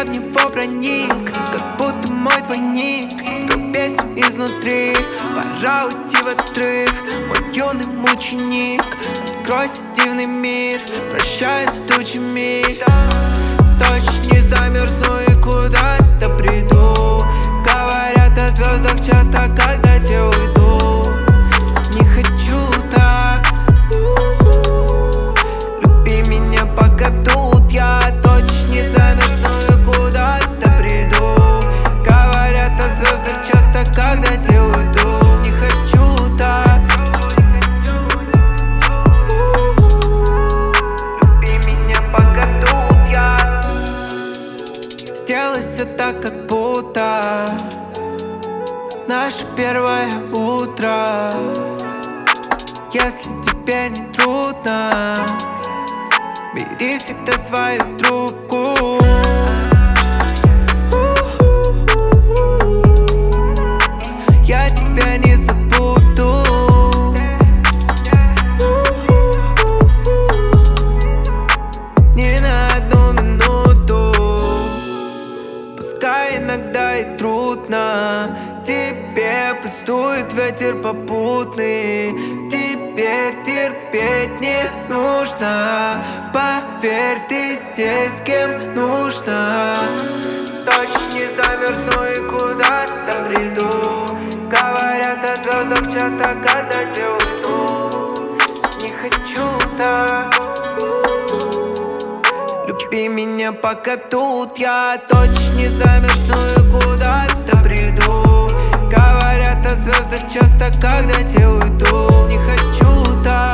я в него проник, как будто мой двойник. Спел песню изнутри, пора уйти в отрыв. Мой юный мученик, откройся, дивный мир. Прощаюсь с тучами, точно не замерзну и куда-то приду. Говорят о звездах часто, когда те уйдут. Не хочу так, люби меня пока тут. Я точно не замерзну и куда-то приду. Говорят о звездах часто, когда те уйдут. Не хочу так, люби меня пока тут. Я сделай все так, как будто наше первое утро. Если тебе не трудно, бери всегда свою трубку. Я тебя не забуду. Ни на одну минуту. Пускай иногда и трудно, тебе пусть дует ветер попутный. Теперь терпеть не нужно. Поверь, ты здесь с кем нужно. Точно не замерзну и куда-то приду. Говорят о звездах часто, когда те уйдут. Не хочу так, люби меня пока тут. Я точно не замерзну и куда-то приду. Говорят о звездах часто, когда те уйдут. Не хочу так.